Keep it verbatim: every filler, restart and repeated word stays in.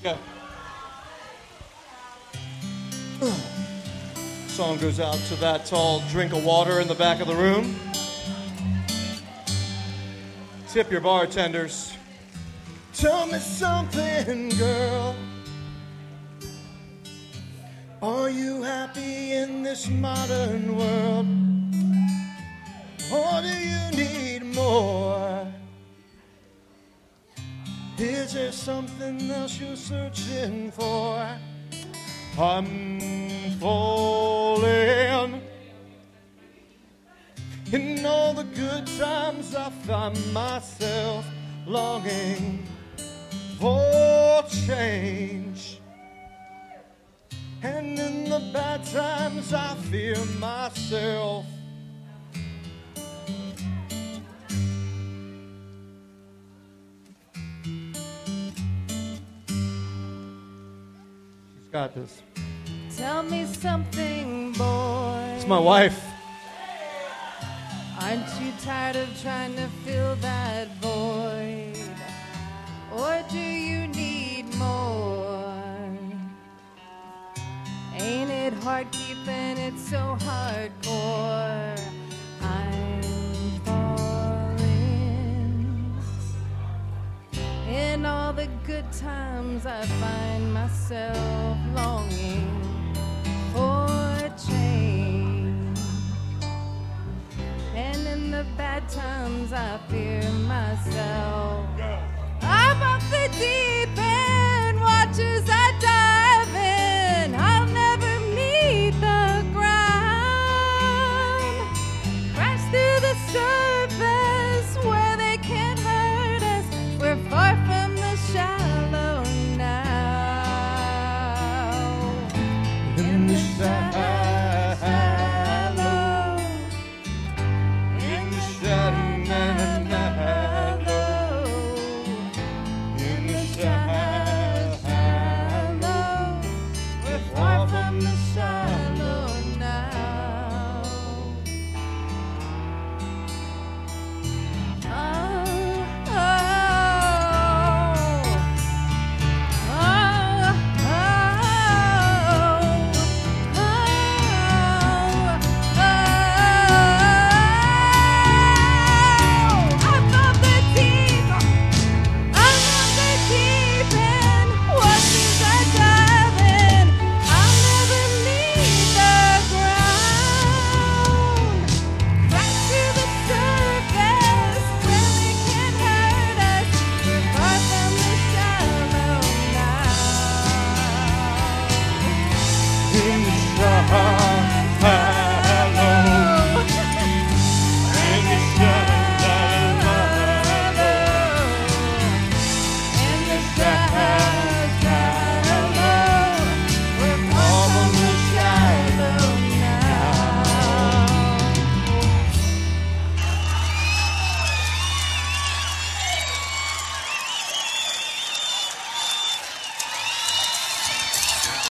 Okay. Song goes out to that tall drink of water in the back of the room. Tip your bartenders. Tell me something, girl. Are you happy in this modern world? Or do you need more? Is there something else you're searching for? I'm falling. In all the good times I find myself longing for change. And in the bad times I fear myself. She's got this. Tell me something, boy. It's my wife. Aren't you tired of trying to fill that void? Or do you need more? Ain't it hard keeping it so hardcore? I'm falling. In all the good times I find myself longing for change. And in the bad times I fear myself.